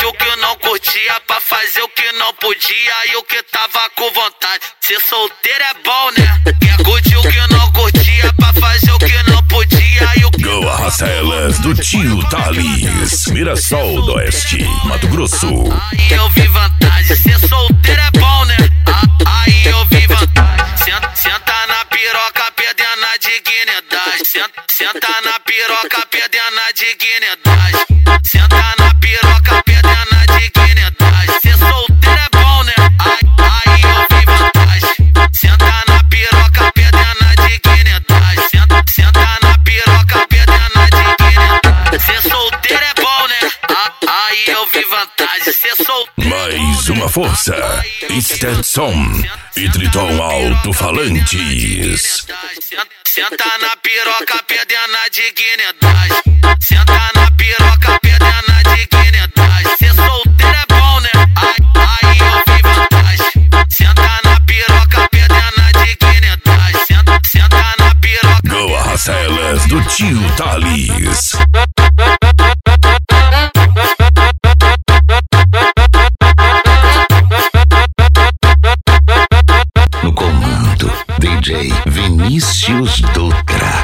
curte o que não curtia, pra fazer o que não podia e o que tava com vontade. Ser solteiro é bom, né? Quer curte o que não curtia, pra fazer o que não podia e o que... Go Arrasta Elas do Tio Thales, Mirassol do Oeste, Mato Grosso. Aí eu vi vantagem, ser solteiro é bom, né? Aí eu vi vantagem. Senta na piroca, perdendo a dignidade. Senta na piroca, perdendo a dignidade. Senta na piroca, perdendo a dignidade. Ser solteiro é bom, né? Aí eu vi vantagem. Senta na piroca, perdendo a dignidade. Senta na piroca, perdendo a dignidade. Ser solteiro é bom, né? Aí eu vi vantagem. Ser solteiro. Mais uma força, Stetson e Triton Alto-Falantes. Senta na piroca, perdendo a dignidade. Senta na piroca, perdendo a dignidade. Ser solteiro é bom, né? Aí eu vi vantagem. Senta na piroca, perdendo a dignidade. Senta na piroca. Go Arrasta Elas do Tio Thales. No comando, DJ Vinícius Dutra.